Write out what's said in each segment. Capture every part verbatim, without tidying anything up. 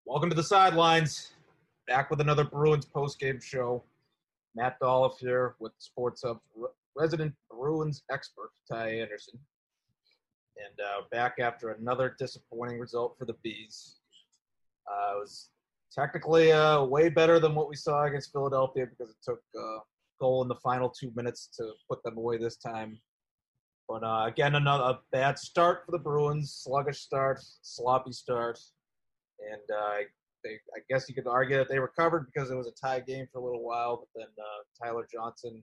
Welcome to the Sidelines. Back with another Bruins postgame show. Matt Dolph here with Sports Hub's resident Bruins expert, Ty Anderson. And uh, back after another disappointing result for the Bees. Uh, it was technically uh, way better than what we saw against Philadelphia because it took a uh, goal in the final two minutes to put them away this time. But uh, again, another a bad start for the Bruins. Sluggish start, sloppy start. And uh, they, I guess you could argue that they recovered because it was a tie game for a little while. But then uh, Tyler Johnson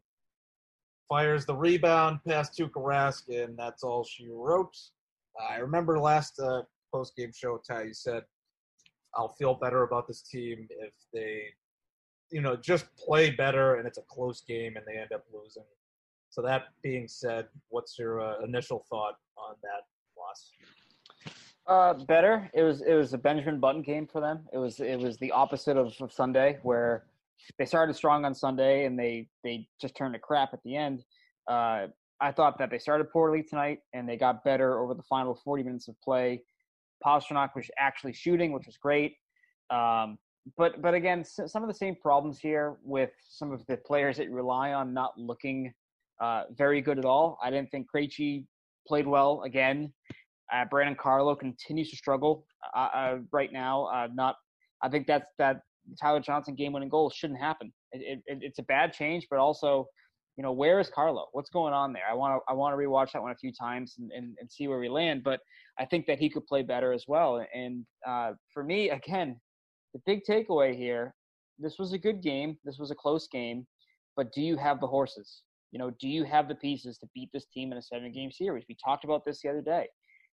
fires the rebound past Tuukka Rask, and that's all she wrote. Uh, I remember last uh, post-game show, Ty, you said, I'll feel better about this team if they, you know, just play better and it's a close game and they end up losing. So that being said, what's your uh, initial thought on that loss? Uh, better. It was it was a Benjamin Button game for them. It was it was the opposite of, of Sunday, where they started strong on Sunday and they they just turned to crap at the end. Uh, I thought that they started poorly tonight and they got better over the final forty minutes of play. Pastrnak was actually shooting, which was great. Um, but but again, some of the same problems here with some of the players that you rely on not looking uh, very good at all. I didn't think Krejci played well again. Uh, Brandon Carlo continues to struggle uh, uh, right now. Uh, not, I think that's that Tyler Johnson game-winning goal shouldn't happen. It, it, it's a bad change, but also, you know, where is Carlo? What's going on there? I want to I want to rewatch that one a few times and, and, and see where we land. But I think that he could play better as well. And uh, for me, again, the big takeaway here: this was a good game. This was a close game. But do you have the horses? You know, do you have the pieces to beat this team in a seven-game series? We talked about this the other day.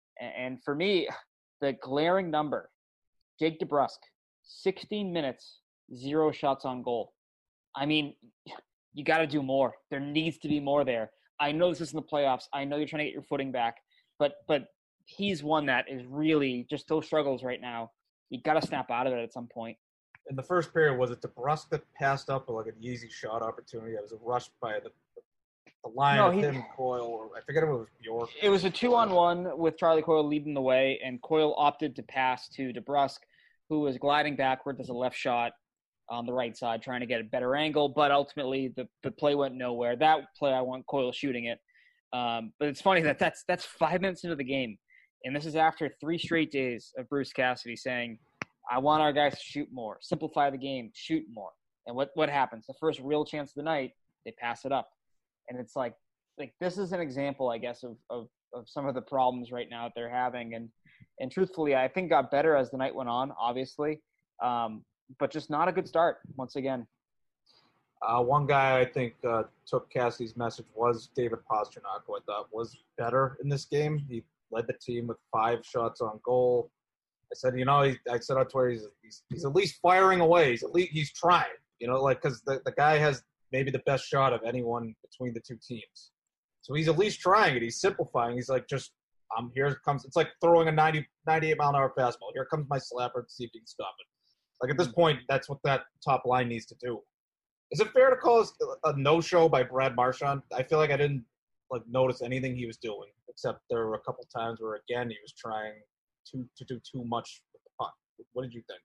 And for me, the glaring number, Jake DeBrusk, sixteen minutes, zero shots on goal. I mean, you got to do more. There needs to be more there. I know this isn't the playoffs. I know you're trying to get your footing back. But but he's one that is really just those struggles right now. You got to snap out of it at some point. In the first period, was it DeBrusk that passed up like an easy shot opportunity? It was a rush by the the line no, of he, him, Coyle, or I forget if it was Bjork. It was a two-on-one with Charlie Coyle leading the way, and Coyle opted to pass to DeBrusk, who was gliding backward as a left shot on the right side, trying to get a better angle, but ultimately the, the play went nowhere. That play, I want Coyle shooting it. Um, but it's funny that that's, that's five minutes into the game, and this is after three straight days of Bruce Cassidy saying, I want our guys to shoot more, simplify the game, shoot more. And what, what happens? The first real chance of the night, they pass it up. And it's like, like this is an example, I guess, of, of, of some of the problems right now that they're having. And, and truthfully, I think got better as the night went on, obviously, um, but just not a good start once again. Uh, one guy I think uh, took Cassidy's message was David Pastrnak, who I thought was better in this game. He led the team with five shots on goal. I said, you know, he, I said on Twitter, he's, he's, he's at least firing away. He's at least he's trying, you know, like because the, the guy has maybe the best shot of anyone between the two teams. So he's at least trying it. He's simplifying. He's like, just, um, here it comes. It's like throwing a ninety, ninety-eight mile an hour fastball. Here comes my slapper to see if he can stop it. Like at this point, that's what that top line needs to do. Is it fair to call this a no-show by Brad Marchand? I feel like I didn't like notice anything he was doing, except there were a couple times where, again, he was trying to, to do too much with the puck. What did you think?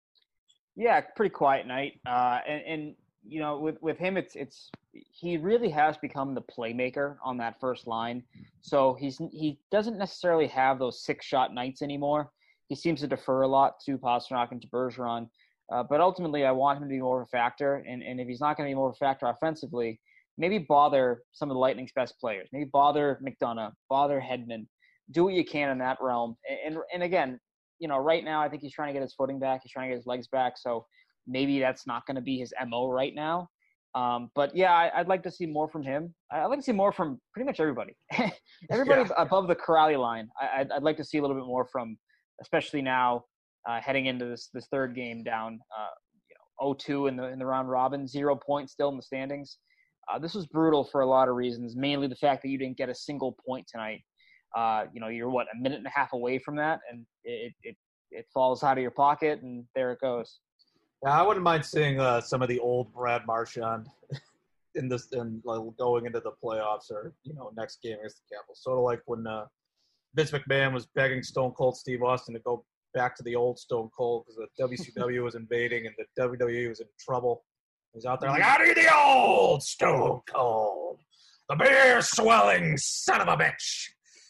Yeah, pretty quiet night. Uh, and, and you know, with, with him, it's it's he really has become the playmaker on that first line. So he's he doesn't necessarily have those six shot nights anymore. He seems to defer a lot to Pastrnak and to Bergeron. Uh, but ultimately, I want him to be more of a factor. And, and if he's not going to be more of a factor offensively, maybe bother some of the Lightning's best players. Maybe bother McDonough, bother Hedman. Do what you can in that realm. And, and and again, you know, right now I think he's trying to get his footing back. He's trying to get his legs back. So maybe that's not going to be his M O right now. Um, but, yeah, I, I'd like to see more from him. I'd like to see more from pretty much everybody. everybody yeah. above the Corrali line. I, I'd, I'd like to see a little bit more from, especially now uh, heading into this this third game down, uh, you know, oh two in the in the round robin, zero points still in the standings. Uh, this was brutal for a lot of reasons, mainly the fact that you didn't get a single point tonight. Uh, you know, you're, what, a minute and a half away from that, and it it, it falls out of your pocket, and there it goes. Yeah, I wouldn't mind seeing uh, some of the old Brad Marchand in this, in like, going into the playoffs or, you know, next game against the Capitals. Sort of like when uh, Vince McMahon was begging Stone Cold Steve Austin to go back to the old Stone Cold because the W C W was invading and the W W E was in trouble. He's out there like, I need the old Stone Cold, the beer swelling son of a bitch.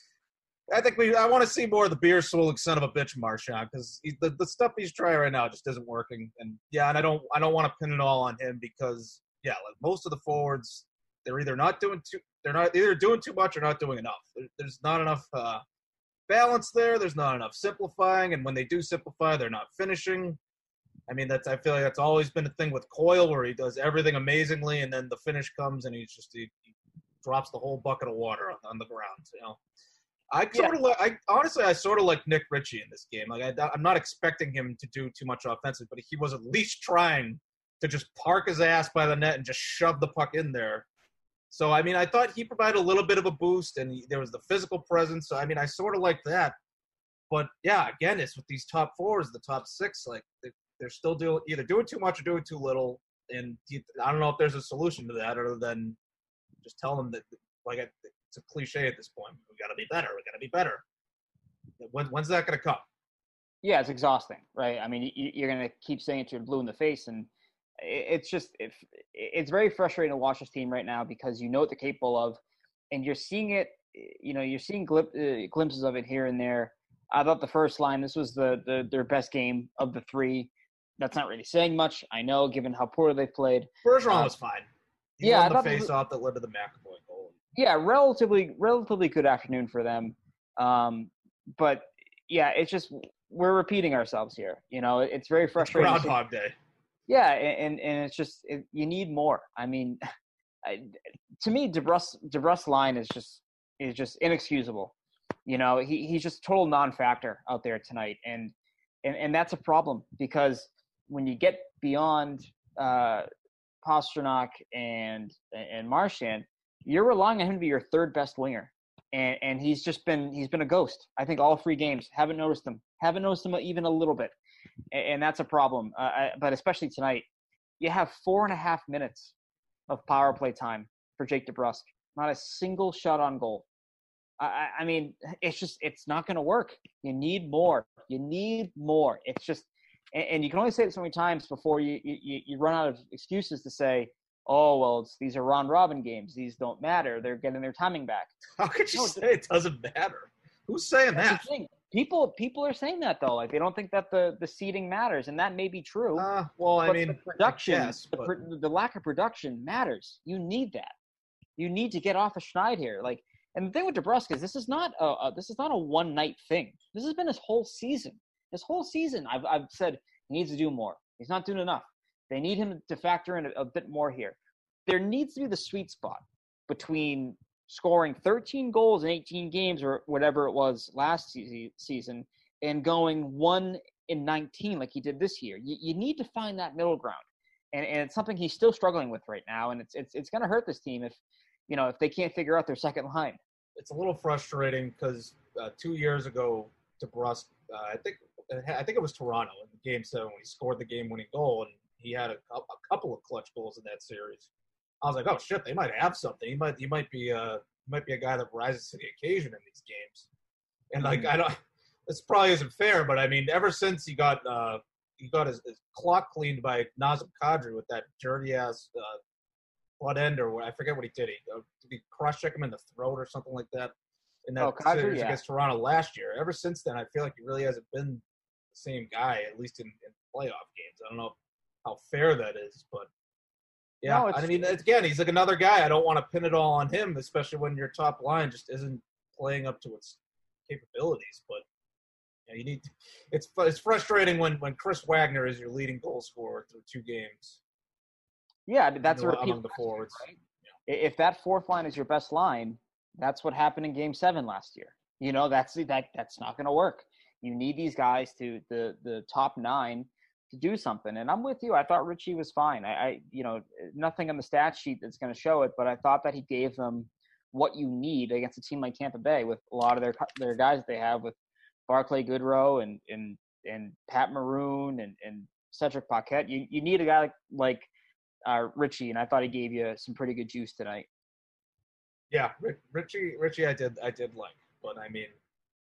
I think we. I want to see more of the beer swilling son of a bitch, Marchand, because the the stuff he's trying right now just isn't working. And yeah, and I don't I don't want to pin it all on him because yeah, like most of the forwards, they're either not doing too they're not either doing too much or not doing enough. There, there's not enough uh, balance there. There's not enough simplifying, and when they do simplify, they're not finishing. I mean, that's I feel like that's always been a thing with Coyle, where he does everything amazingly, and then the finish comes and he's just he, he drops the whole bucket of water on, on the ground. You know. I sort yeah. of like. I honestly, I sort of like Nick Ritchie in this game. Like, I, I'm not expecting him to do too much offensive, but he was at least trying to just park his ass by the net and just shove the puck in there. So, I mean, I thought he provided a little bit of a boost, and he, there was the physical presence. So, I mean, I sort of like that. But yeah, again, it's with these top fours, the top six, like they, they're still doing either doing too much or doing too little. And I don't know if there's a solution to that other than just tell them that, like, it's a cliche at this point. We got to be better. We got to be better. When, when's that going to come? Yeah, it's exhausting, right? I mean, you, you're going to keep saying it to your blue in the face, and it's just it, it's very frustrating to watch this team right now because you know what they're capable of, and you're seeing it. You know, you're seeing glip, uh, glimpses of it here and there. I thought the first line, this was the, the their best game of the three. That's not really saying much, I know, given how poorly they played. Bergeron uh, was fine. He yeah, won the face-off that led to the McAvoy goal. Yeah, relatively relatively good afternoon for them. Um, but, yeah, it's just we're repeating ourselves here. You know, it's very frustrating. It's Groundhog Day. Yeah, and, and it's just it, you need more. I mean, I, to me, DeBrusk DeBrusk's line is just is just inexcusable. You know, he he's just a total non-factor out there tonight, and and, and that's a problem because when you get beyond uh, Pastrnak and and Marchand, you're relying on him to be your third best winger, and and he's just been he's been a ghost. I think all three games haven't noticed him, haven't noticed him even a little bit, and, and that's a problem. Uh, I, but especially tonight, you have four and a half minutes of power play time for Jake DeBrusk, not a single shot on goal. I, I mean, it's just it's not going to work. You need more. You need more. It's just, and, and you can only say it so many times before you, you you run out of excuses to say, oh well, it's, these are round robin games. These don't matter. They're getting their timing back. How could you no, say it doesn't matter? Who's saying that? People people are saying that though. Like they don't think that the, the seeding matters, and that may be true. Uh, well, I but mean, the production, guess, but... the, the lack of production matters. You need that. You need to get off the schneid here. Like. And the thing with DeBrusk is this is not a, a this is not a one night thing. This has been his whole season. His whole season, I've I've said he needs to do more. He's not doing enough. They need him to factor in a, a bit more here. There needs to be the sweet spot between scoring thirteen goals in eighteen games or whatever it was last se- season and going one in nineteen like he did this year. You, you need to find that middle ground, and and it's something he's still struggling with right now. And it's it's it's going to hurt this team if you know if they can't figure out their second line. It's a little frustrating because uh, two years ago, DeBrusk, uh, I think I think it was Toronto in Game Seven when he scored the game-winning goal, and he had a, a couple of clutch goals in that series. I was like, oh shit, they might have something. He might he might be uh he might be a guy that rises to the occasion in these games. And like I don't, this probably isn't fair, but I mean, ever since he got uh he got his, his clock cleaned by Nazem Kadri with that dirty ass. Uh, butt end or what I forget what he did. He uh, did he cross check him in the throat or something like that in that oh, Kadri, series yeah. against Toronto last year. Ever since then, I feel like he really hasn't been the same guy, at least in, in playoff games. I don't know how fair that is, but yeah, no, I mean, again, he's like another guy. I don't want to pin it all on him, especially when your top line just isn't playing up to its capabilities. But you know, you need. To, it's it's frustrating when when Chris Wagner is your leading goal scorer through two games. Yeah, that's you know, a among the forwards. Right? Yeah. If that fourth line is your best line, that's what happened in Game Seven last year. You know, that's that that's not going to work. You need these guys to the the top nine to do something. And I'm with you. I thought Ritchie was fine. I, I you know, nothing on the stat sheet that's going to show it, but I thought that he gave them what you need against a team like Tampa Bay with a lot of their their guys that they have with Barclay Goodrow and and and Pat Maroon and and Cedric Paquette. You you need a guy like. like Uh, Ritchie, and I thought he gave you some pretty good juice tonight. Yeah, Richie, Richie, I did, I did like, but I mean,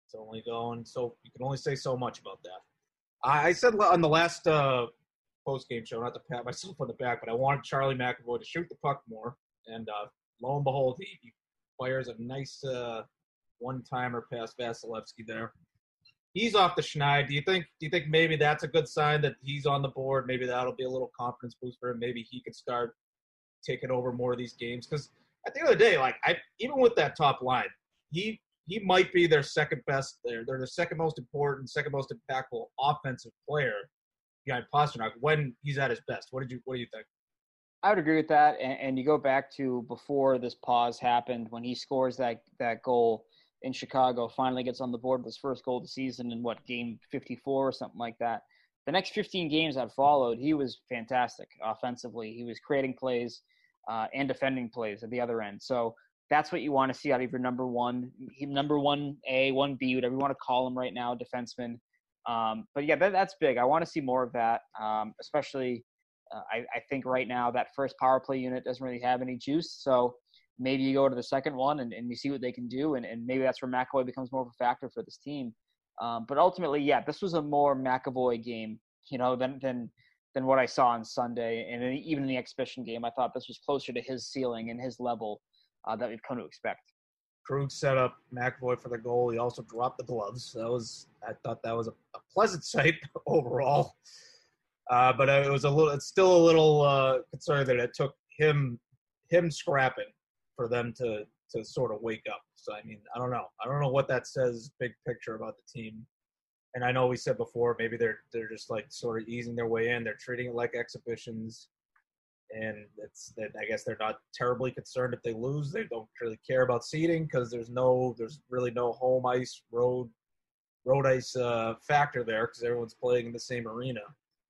It's only going so you can only say so much about that. I, I said on the last uh, post game show, not to pat myself on the back, but I wanted Charlie McAvoy to shoot the puck more, and uh, lo and behold, he, he fires a nice uh, one timer past Vasilevsky there. He's off the schneid. Do you think? Do you think maybe that's a good sign that he's on the board? Maybe that'll be a little confidence boost for him. Maybe he could start taking over more of these games. Because at the end of the day, like I, even with that top line, he he might be their second best. They're they're the second most important, second most impactful offensive player behind Pastrnak when he's at his best. What did you What do you think? I would agree with that. And, and you go back to before this pause happened when he scores that that goal in Chicago, finally gets on the board with his first goal of the season in what, game fifty-four or something like that. The next fifteen games that followed, he was fantastic offensively. He was creating plays uh, and defending plays at the other end. So that's what you want to see out of your number one, number one A, one B, whatever you want to call him right now, defenseman. Um, but yeah, that, that's big. I want to see more of that, um, especially uh, I, I think right now that first power play unit doesn't really have any juice. So maybe you go to the second one and, and you see what they can do, and, and maybe that's where McAvoy becomes more of a factor for this team. Um, but ultimately, yeah, this was a more McAvoy game, you know, than than than what I saw on Sunday, and even in the exhibition game, I thought this was closer to his ceiling and his level uh, that we've come to expect. Krug set up McAvoy for the goal. He also dropped the gloves. That was I thought that was a, a pleasant sight overall. Uh, but it was a little. It's still a little uh, concerning that it took him him scrapping for them to to sort of wake up. So, I mean, I don't know. I don't know what that says big picture about the team. And I know we said before, maybe they're they're just like sort of easing their way in. They're treating it like exhibitions. And it's that I guess they're not terribly concerned if they lose. They don't really care about seeding because there's no there's really no home ice road road ice uh, factor there because everyone's playing in the same arena.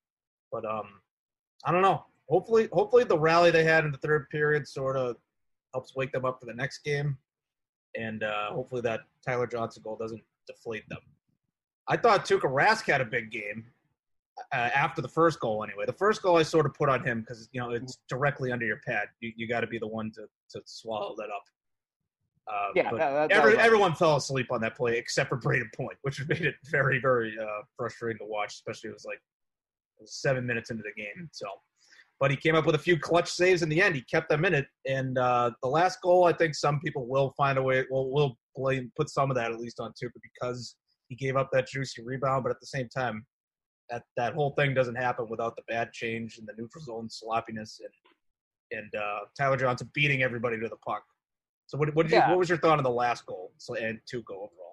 But um, I don't know. Hopefully, hopefully the rally they had in the third period sort of helps wake them up for the next game, and uh, hopefully that Tyler Johnson goal doesn't deflate them. I thought Tuukka Rask had a big game uh, after the first goal. Anyway, the first goal I sort of put on him because you know it's directly under your pad. You you got to be the one to to swallow that up. Uh, yeah, that, that, every, that everyone fell asleep on that play except for Braden Point, which made it very very uh, frustrating to watch. Especially it was like it was seven minutes into the game, so. But he came up with a few clutch saves in the end. He kept them in it. And uh, the last goal, I think some people will find a way, will will blame, put some of that at least on Tuukka because he gave up that juicy rebound. But at the same time, that, that whole thing doesn't happen without the bad change and the neutral zone sloppiness and and uh, Tyler Johnson beating everybody to the puck. So what, what, did you, yeah. what was your thought on the last goal and Tuukka overall?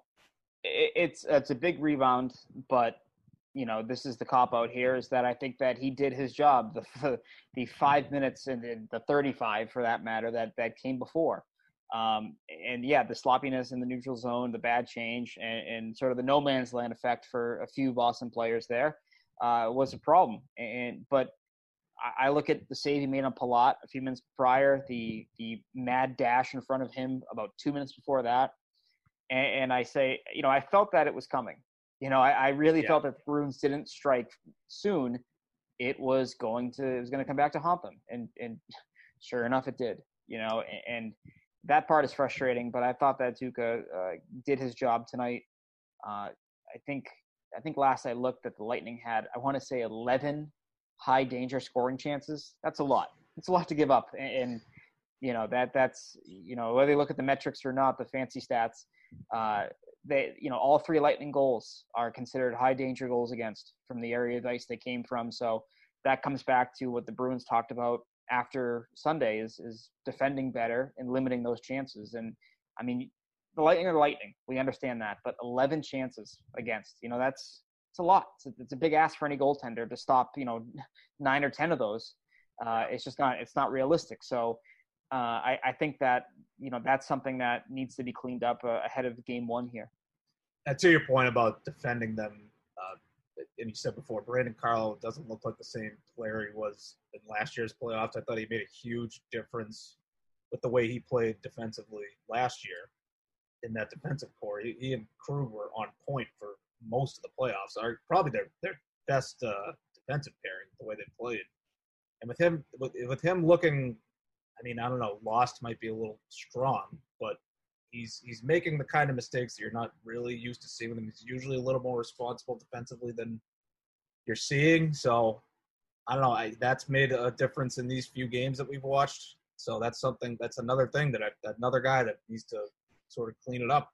It's, it's a big rebound, but you know, this is the cop out here is that I think that he did his job. The the five minutes and the thirty-five for that matter that, that came before. Um, and yeah, the sloppiness in the neutral zone, the bad change and, and sort of the no man's land effect for a few Boston players there uh, was a problem. And, but I, I look at the save he made on Palat a few minutes prior, the, the mad dash in front of him about two minutes before that. And, and I say, you know, I felt that it was coming. You know, I, I really yeah. felt that the Bruins didn't strike soon. It was going to it was going to come back to haunt them, and and sure enough, it did. You know, and, and that part is frustrating. But I thought that Tuukka uh, did his job tonight. Uh, I think I think last I looked that the Lightning had I want to say eleven high danger scoring chances. That's a lot. It's a lot to give up, and, and you know that that's you know whether you look at the metrics or not, the fancy stats. Uh, They, you know, all three Lightning goals are considered high danger goals against from the area of ice they came from. So that comes back to what the Bruins talked about after Sunday is is defending better and limiting those chances. And I mean, the Lightning are the Lightning. We understand that, but eleven chances against, you know, that's it's a lot. It's a, it's a big ask for any goaltender to stop, you know, nine or ten of those. Uh, it's just not it's not realistic. So. Uh, I, I think that, you know, that's something that needs to be cleaned up uh, ahead of game one here. And to your point about defending them, uh, and you said before, Brandon Carlo doesn't look like the same player he was in last year's playoffs. I thought he made a huge difference with the way he played defensively last year in that defensive core. He, he and Krug were on point for most of the playoffs. Are probably their their best uh, defensive pairing, the way they played. And with him, with, with him looking. I mean, I don't know, lost might be a little strong, but he's he's making the kind of mistakes that you're not really used to seeing with him. He's usually a little more responsible defensively than you're seeing. So I don't know. I, that's made a difference in these few games that we've watched. So that's something. That's another thing that I, another guy that needs to sort of clean it up.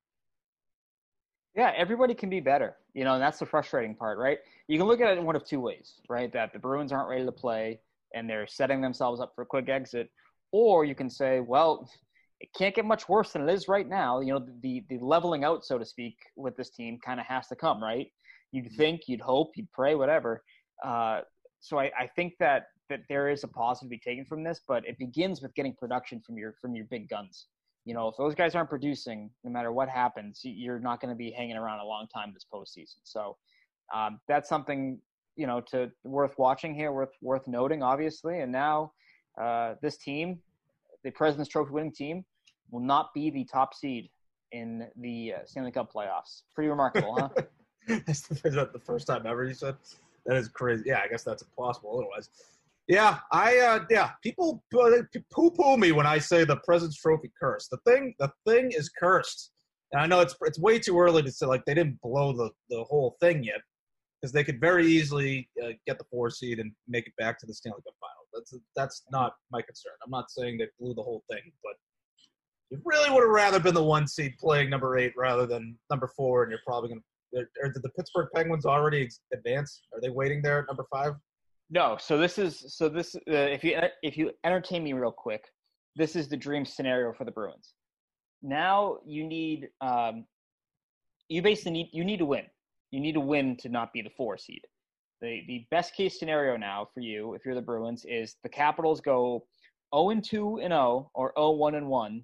Yeah, everybody can be better, you know, and that's the frustrating part, right? You can look at it in one of two ways, right? That the Bruins aren't ready to play and they're setting themselves up for a quick exit, or you can say, well, it can't get much worse than it is right now. You know, the the leveling out, so to speak, with this team kind of has to come, right? You'd think, you'd hope, you'd pray, whatever. Uh, so I, I think that that there is a positive to be taken from this, but it begins with getting production from your from your big guns. You know, if those guys aren't producing, no matter what happens, you're not going to be hanging around a long time this postseason. So um, that's something, you know, to worth watching here, worth worth noting, obviously. And now uh, this team, the President's Trophy winning team, will not be the top seed in the uh, Stanley Cup playoffs. Pretty remarkable, huh? Is that the first time ever you said? That is crazy. Yeah, I guess that's impossible otherwise. Yeah, I uh, yeah. People poo-poo me when I say the President's Trophy cursed. The thing, the thing is cursed, and I know it's it's way too early to say like they didn't blow the, the whole thing yet, because they could very easily uh, get the four seed and make it back to the Stanley Cup final. That's that's not my concern. I'm not saying they blew the whole thing, but you really would have rather been the one seed playing number eight rather than number four, and you're probably gonna. Or did the Pittsburgh Penguins already advance? Are they waiting there at number five? No, so this is so this uh, if you if you entertain me real quick, this is the dream scenario for the Bruins. Now you need um, you basically need you need to win. You need to win to not be the four seed. The the best case scenario now for you, if you're the Bruins, is the Capitals go zero and two and zero or zero one and one,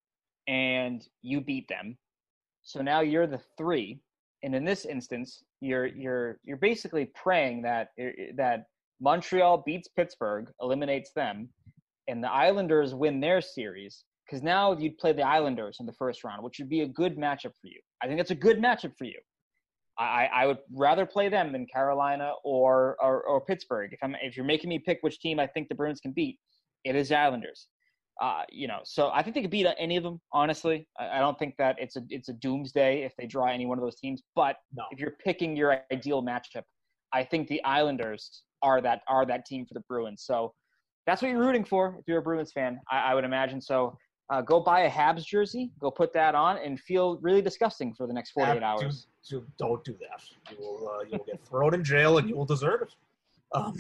and you beat them. So now you're the three, and in this instance, you're you're you're basically praying that that Montreal beats Pittsburgh, eliminates them, and the Islanders win their series, because now you'd play the Islanders in the first round, which would be a good matchup for you. I think that's a good matchup for you. I, I would rather play them than Carolina or, or or Pittsburgh. If I'm if you're making me pick which team I think the Bruins can beat, it is the Islanders. Uh, you know, so I think they could beat any of them. Honestly, I, I don't think that it's a it's a doomsday if they draw any one of those teams. But no. If you're picking your ideal matchup, I think the Islanders are that are that team for the Bruins. So that's what you're rooting for if you're a Bruins fan, I, I would imagine. So uh, go buy a Habs jersey, go put that on, and feel really disgusting for the next forty-eight uh, hours. Do, do, don't do that. You will uh, you will get thrown in jail, and you will deserve it. Um,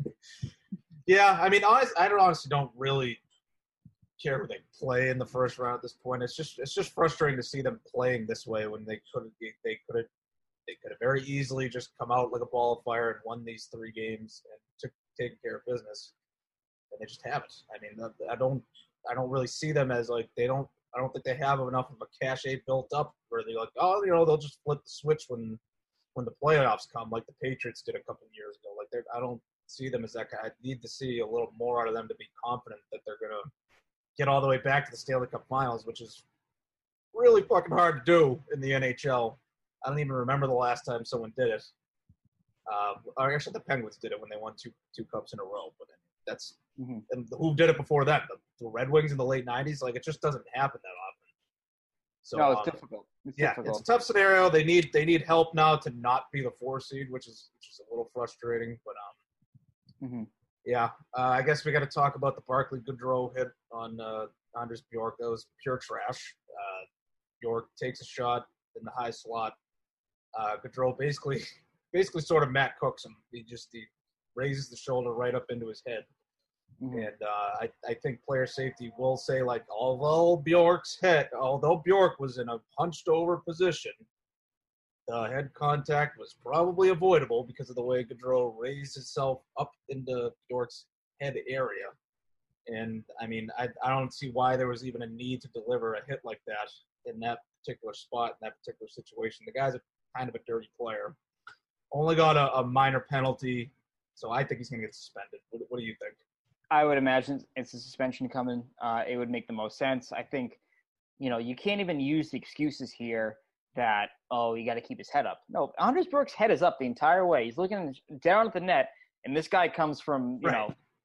yeah, I mean, honest, I don't honestly don't really care who they play in the first round at this point. It's just it's just frustrating to see them playing this way when they could they could have. They could have very easily just come out like a ball of fire and won these three games and took taken care of business, and they just haven't. I mean, I don't, I don't really see them as like they don't. I don't think they have enough of a cachet built up where they're like, oh, you know, they'll just flip the switch when, when the playoffs come, like the Patriots did a couple of years ago. Like, I don't see them as that guy. I need to see a little more out of them to be confident that they're gonna get all the way back to the Stanley Cup Finals, which is really fucking hard to do in the N H L. I don't even remember the last time someone did it. Uh, or actually, the Penguins did it when they won two two cups in a row. But that's mm-hmm. and who did it before that? The, the Red Wings in the late nineties. Like, it just doesn't happen that often. So no, it's um, difficult. It's yeah, difficult. It's a tough scenario. They need they need help now to not be the four seed, which is which is a little frustrating. But um, mm-hmm. yeah, uh, I guess we got to talk about the Barclay Goodrow hit on uh, Anders Bjork. That was pure trash. Uh, Bjork takes a shot in the high slot. Uh, Gaudreau basically, basically sort of Matt Cooks him. He just he raises the shoulder right up into his head, mm-hmm. and uh, I I think player safety will say, like, although Bjork's head, although Bjork was in a hunched over position, the head contact was probably avoidable because of the way Gaudreau raised himself up into Bjork's head area. And I mean, I I don't see why there was even a need to deliver a hit like that in that particular spot, in that particular situation. The guy's a kind of a dirty player. Only got a, a minor penalty, so I think he's going to get suspended. What, what do you think? I would imagine it's a suspension coming. Uh, it would make the most sense. I think, you know, you can't even use the excuses here that, oh, you got to keep his head up. No, Anders Bjork's head is up the entire way. He's looking down at the net, and this guy comes from, you right. know,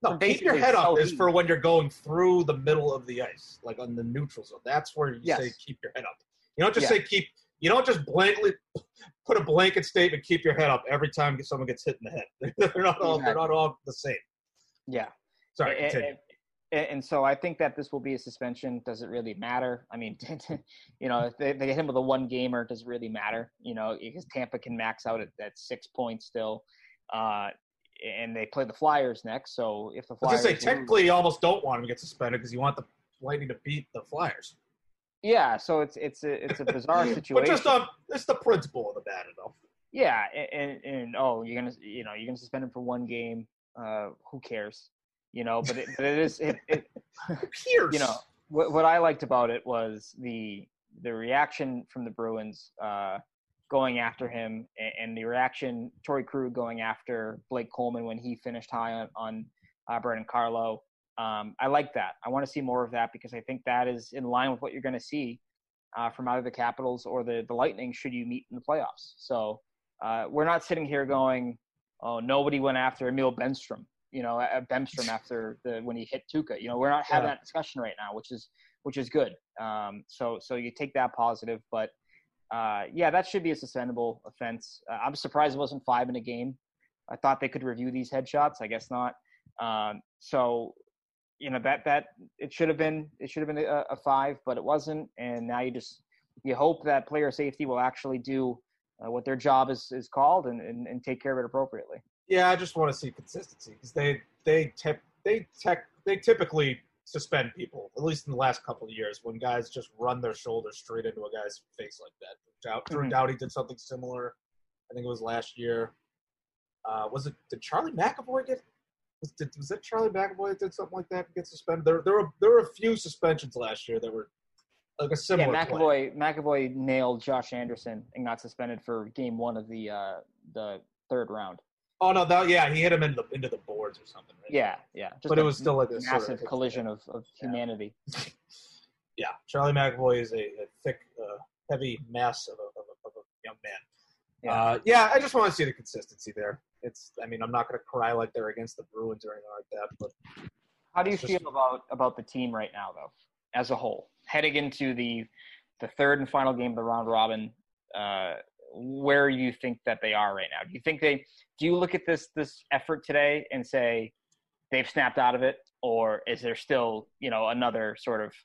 No, keep your head up is for when you're going through the middle of the ice, like on the neutral zone. That's where you yes. say keep your head up. You don't just yeah. say keep. You don't just blankly put a blanket statement, keep your head up every time someone gets hit in the head. They're not all. Exactly. They're not all the same. Yeah. Sorry. Continue. And, and so I think that this will be a suspension. Does it really matter? I mean, you know, if they, they get him with a one gamer, does it really matter? You know, because Tampa can max out at, at six points still. Uh, and they play the Flyers next. So if the Flyers, I was just say technically, you almost don't want him to get suspended because you want the Lightning to beat the Flyers. Yeah, so it's it's a it's a bizarre situation. But just um, it's the principle of the matter, though. Yeah, and, and and oh, you're gonna you know you're gonna suspend him for one game. Uh, who cares? You know, but it, but it is it. it who cares? You know what what I liked about it was the the reaction from the Bruins. Uh, going after him, and the reaction, Torrey Krug going after Blake Coleman when he finished high on, on uh, Brandon Carlo. Um, I like that. I want to see more of that because I think that is in line with what you're going to see uh, from either the Capitals or the, the Lightning should you meet in the playoffs. So uh, we're not sitting here going, oh, nobody went after Emil Benstrom, you know, uh, Benstrom after the when he hit Tuukka. You know, we're not having yeah. that discussion right now, which is which is good. Um, so so you take that positive, but Uh, yeah, that should be a suspendable offense. Uh, I'm surprised it wasn't five in a game. I thought they could review these headshots. I guess not. Um, so, you know, that that it should have been it should have been a, a five, but it wasn't. And now you just you hope that player safety will actually do uh, what their job is, is called and, and, and take care of it appropriately. Yeah, I just want to see consistency because they they tip, they tech, they typically suspend people, at least in the last couple of years, when guys just run their shoulders straight into a guy's face like that. Drew mm-hmm. Doughty did something similar. I think it was last year. Uh, was it? Did Charlie McAvoy get? Was, did, was that Charlie McAvoy that did something like that to get suspended? There, there were there were a few suspensions last year that were like a similar. Yeah, McAvoy play. McAvoy nailed Josh Anderson and got suspended for game one of the uh, the third round. Oh no! That, yeah, he hit him into the into the boards or something. Right? Yeah, yeah. Just but it was still like a massive sort of collision of, of humanity. Yeah. yeah, Charlie McAvoy is a, a thick, uh, heavy mass of a, of a, of a young man. Yeah. Uh, yeah, I just want to see the consistency there. It's, I mean, I'm not going to cry like they're against the Bruins or anything like that. But how do you feel just, about about the team right now, though, as a whole, heading into the the third and final game of the round robin? Uh, where you think that they are right now? Do you think they? Do you look at this this effort today and say they've snapped out of it, or is there still you know another sort of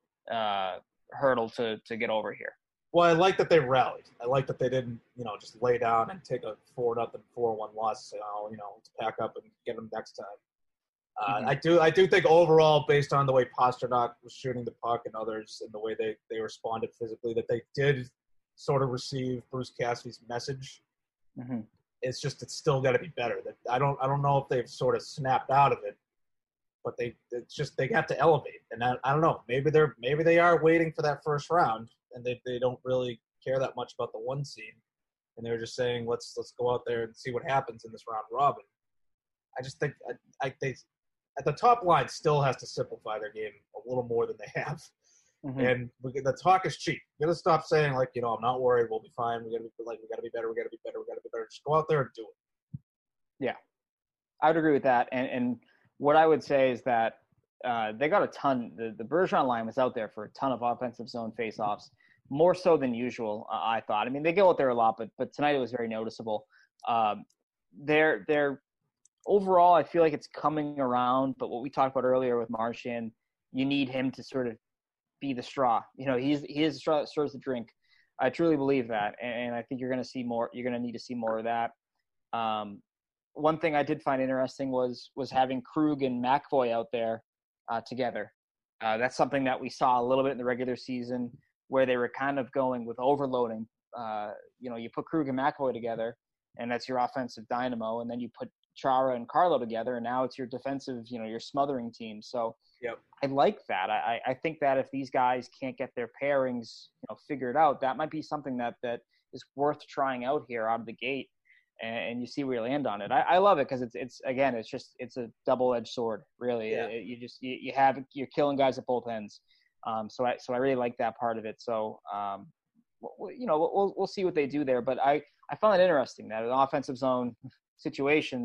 uh, hurdle to to get over here? Well, I like that they rallied. I like that they didn't you know just lay down and take a four nothing four one loss. And say, oh, you know, let's pack up and get them next time. Uh, mm-hmm. I do I do think overall, based on the way Pasternak was shooting the puck and others, and the way they they responded physically, that they did sort of receive Bruce Cassidy's message. Mm-hmm. It's just it's still got to be better. That I don't I don't know if they've sort of snapped out of it, but they it's just they have to elevate. And I, I don't know. Maybe they're maybe they are waiting for that first round, and they, they don't really care that much about the one seed, and they're just saying let's let's go out there and see what happens in this round robin. I just think I, I they at the top line still has to simplify their game a little more than they have. Mm-hmm. And we, the talk is cheap. We got to stop saying like, you know, I'm not worried. We'll be fine. We got to be like, we got to be better. We got to be better. We got to be better. Just go out there and do it. Yeah, I would agree with that. And and what I would say is that uh, they got a ton. The the Bergeron line was out there for a ton of offensive zone faceoffs, more so than usual. Uh, I thought. I mean, they go out there a lot, but but tonight it was very noticeable. Um, they're they're overall, I feel like it's coming around. But what we talked about earlier with Marchand, you need him to sort of be the straw. You know, he's he is the straw that stirs the drink. I truly believe that, and, and I think you're going to see more. You're going to need to see more of that. Um, one thing I did find interesting was was having Krug and McAvoy out there uh, together. Uh, that's something that we saw a little bit in the regular season, where they were kind of going with overloading. Uh, you know, you put Krug and McAvoy together, and that's your offensive dynamo, and then you put Chara and Carlo together, and now it's your defensive, you know, your smothering team. So yep. I like that. I, I think that if these guys can't get their pairings, you know, figured out, that might be something that, that is worth trying out here out of the gate, and, and you see where you land on it. I, I love it because it's it's again, it's just it's a double-edged sword, really. Yeah. It, you just you, you have you're killing guys at both ends. Um, so I so I really like that part of it. So um, we'll, you know, we'll we'll see what they do there. But I I found it interesting that an offensive zone situation,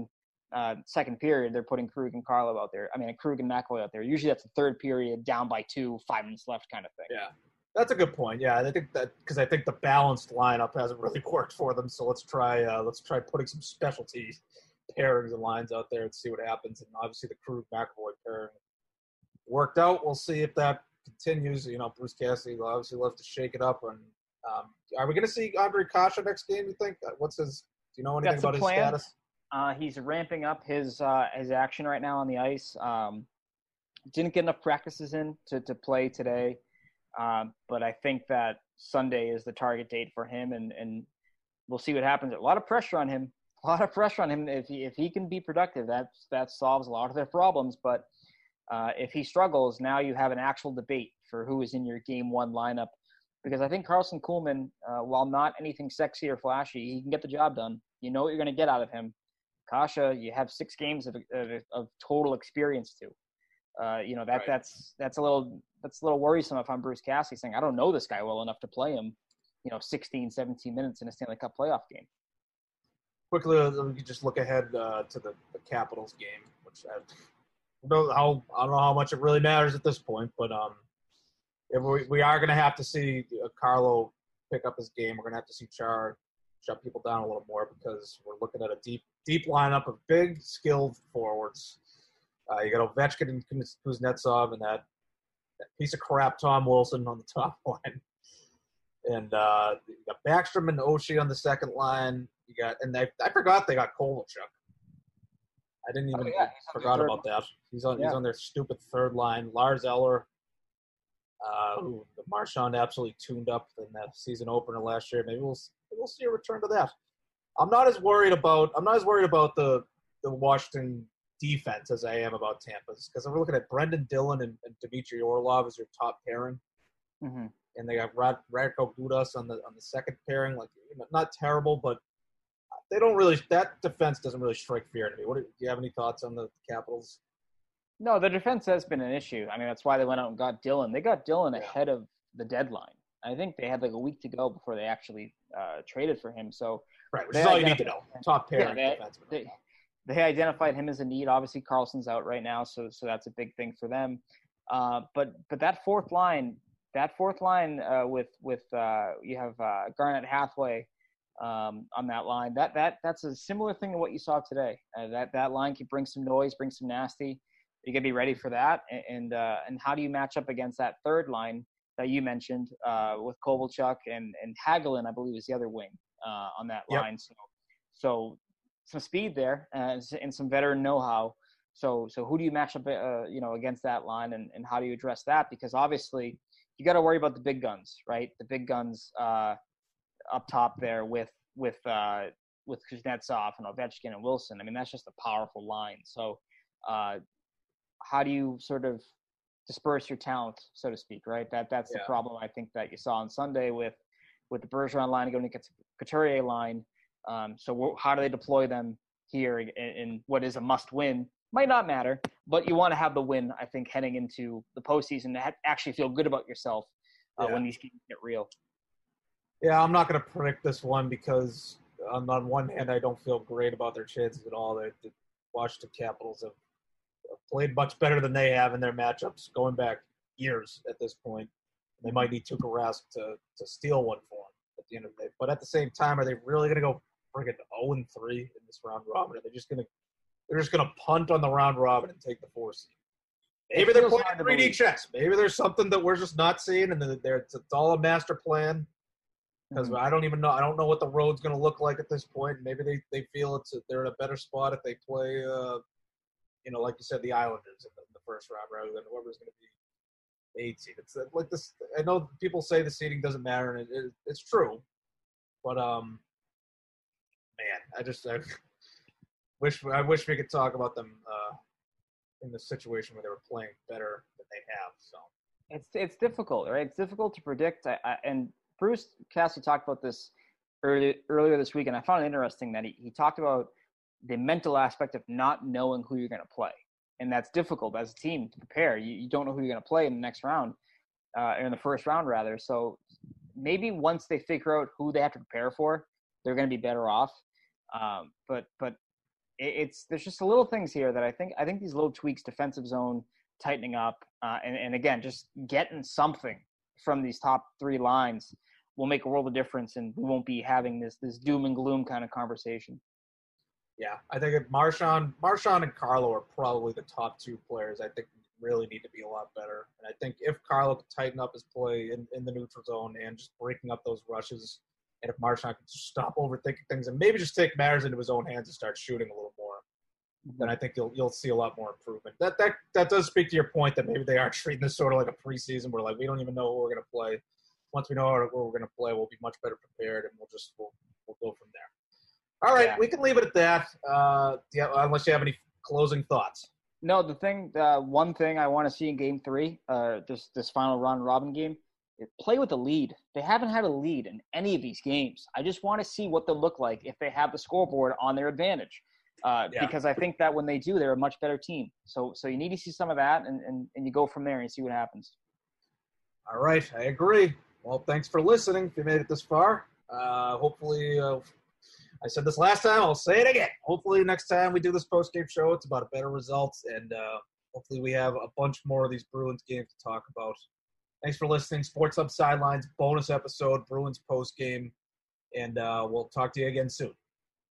uh, second period, they're putting Krug and Carlo out there. I mean, Krug and McAvoy out there. Usually that's the third period, down by two, five minutes left kind of thing. Yeah, that's a good point. Yeah, I think that because I think the balanced lineup hasn't really worked for them. So let's try uh, let's try putting some specialty pairings and lines out there and see what happens. And obviously the Krug McAvoy pairing worked out. We'll see if that continues. You know, Bruce Cassidy will obviously love to shake it up. And um, are we going to see Andre Kasha next game? You think? What's his? Do you know anything That's about the his plan. status? Uh, he's ramping up his uh, his action right now on the ice. Um, didn't get enough practices in to, to play today, um, but I think that Sunday is the target date for him, and, and we'll see what happens. A lot of pressure on him. A lot of pressure on him. If he if he can be productive, that that solves a lot of their problems. But uh, if he struggles, now you have an actual debate for who is in your game one lineup. Because I think Carlson Kuhlman, uh, while not anything sexy or flashy, he can get the job done. You know what you're going to get out of him. Kasha, you have six games of of, of total experience to. Uh, you know that right. that's that's a little that's a little worrisome if I'm Bruce Cassidy saying I don't know this guy well enough to play him, you know, sixteen, seventeen minutes in a Stanley Cup playoff game. Quickly, we could just look ahead uh, to the, the Capitals game, which I don't know how I don't know how much it really matters at this point, but um, if we we are going to have to see uh, Carlo pick up his game. We're going to have to see Char shut people down a little more because we're looking at a deep deep lineup of big, skilled forwards. Uh, you got Ovechkin and Kuznetsov and that, that piece of crap Tom Wilson on the top line. And uh, you got Backstrom and Oshie on the second line. You got and they, I forgot they got Kovalchuk. I didn't even oh, yeah, forgot about that. He's on yeah. he's on their stupid third line. Lars Eller, uh, who the Marchand absolutely tuned up in that season opener last year. Maybe we'll maybe we'll see a return to that. I'm not as worried about I'm not as worried about the the Washington defense as I am about Tampa's because we're looking at Brendan Dillon and, and Dmitry Orlov as your top pairing, mm-hmm. and they got Rad, Radko Gudas on the on the second pairing. Like you know, not terrible, but they don't really that defense doesn't really strike fear to me. What do you have any thoughts on the Capitals? No, the defense has been an issue. I mean, that's why they went out and got Dillon. They got Dillon yeah. ahead of the deadline. I think they had like a week to go before they actually uh, traded for him. So right, which is all you need to know. Top pairing yeah, defenseman. They, they identified him as a need. Obviously, Carlson's out right now, so so that's a big thing for them. Uh, but but that fourth line, that fourth line uh, with with uh, you have uh, Garnett Hathaway um, on that line. That that that's a similar thing to what you saw today. Uh, that that line can bring some noise, bring some nasty. You got to be ready for that. And and, uh, and how do you match up against that third line that you mentioned uh, with Kovalchuk and and Hagelin, I believe, is the other wing uh, on that yep. line. So so. Some speed there uh, and some veteran know-how. So, so who do you match up, uh, you know, against that line, and, and how do you address that? Because obviously, you got to worry about the big guns, right? The big guns uh, up top there with with uh, with Kuznetsov and Ovechkin and Wilson. I mean, that's just a powerful line. So, uh, how do you sort of disperse your talent, so to speak, right? That that's yeah. the problem I think that you saw on Sunday with with the Bergeron line going against the Couturier line. Um, so how do they deploy them here in, in what is a must-win? Might not matter, but you want to have the win, I think, heading into the postseason to ha- actually feel good about yourself uh, yeah. when these games get real. Yeah, I'm not going to predict this one because on, on one hand, I don't feel great about their chances at all. The, the Washington Capitals have, have played much better than they have in their matchups going back years at this point. They might need Tuukka Rask to, to steal one for them at the end of the day. But at the same time, are they really going to go friggin' oh and three in this round robin? Are they just gonna they're just gonna punt on the round robin and take the four seed? Maybe they're playing three D chess. Maybe there's something that we're just not seeing, and that it's, it's all a master plan. Because mm-hmm. I don't even know. I don't know what the road's gonna look like at this point. Maybe they, they feel it's a, they're in a better spot if they play, uh, you know, like you said, the Islanders in the, in the first round rather than whoever's gonna be eight seed. It's like this. I know people say the seeding doesn't matter, and it, it, it's true, but um. Man, I just I wish I wish we could talk about them uh, in the situation where they were playing better than they have. So it's it's difficult, right? It's difficult to predict. I, I, and Bruce Cassidy talked about this earlier earlier this week, and I found it interesting that he, he talked about the mental aspect of not knowing who you're going to play, and that's difficult as a team to prepare. You, you don't know who you're going to play in the next round, uh, or in the first round rather. So maybe once they figure out who they have to prepare for, they're going to be better off. Um, but but it, it's there's just little things here that I think I think these little tweaks, defensive zone tightening up, uh, and and again just getting something from these top three lines will make a world of difference, and we won't be having this this doom and gloom kind of conversation. Yeah, I think if Marchand, Marchand and Carlo are probably the top two players. I think really need to be a lot better. And I think if Carlo could tighten up his play in, in the neutral zone and just breaking up those rushes, and if Marchand could stop overthinking things and maybe just take matters into his own hands and start shooting a little more, mm-hmm. then I think you'll you'll see a lot more improvement. That that that does speak to your point that maybe they are treating this sort of like a preseason where like we don't even know who we're going to play. Once we know where we're going to play, we'll be much better prepared, and we'll just we'll we'll go from there. All right, yeah. We can leave it at that. Uh, yeah, unless you have any closing thoughts. No, the thing, uh, one thing I want to see in Game Three, uh, this this final round robin game, is play with a lead. They haven't had a lead in any of these games. I just want to see what they'll look like if they have the scoreboard on their advantage, uh, yeah. because I think that when they do, they're a much better team. So, so you need to see some of that, and, and, and you go from there and see what happens. All right, I agree. Well, thanks for listening. If you made it this far, uh, hopefully. Uh, I said this last time, I'll say it again. Hopefully next time we do this post-game show, it's about a better result, and uh, hopefully we have a bunch more of these Bruins games to talk about. Thanks for listening. Sports Hub Sidelines, bonus episode, Bruins post-game, and uh, we'll talk to you again soon.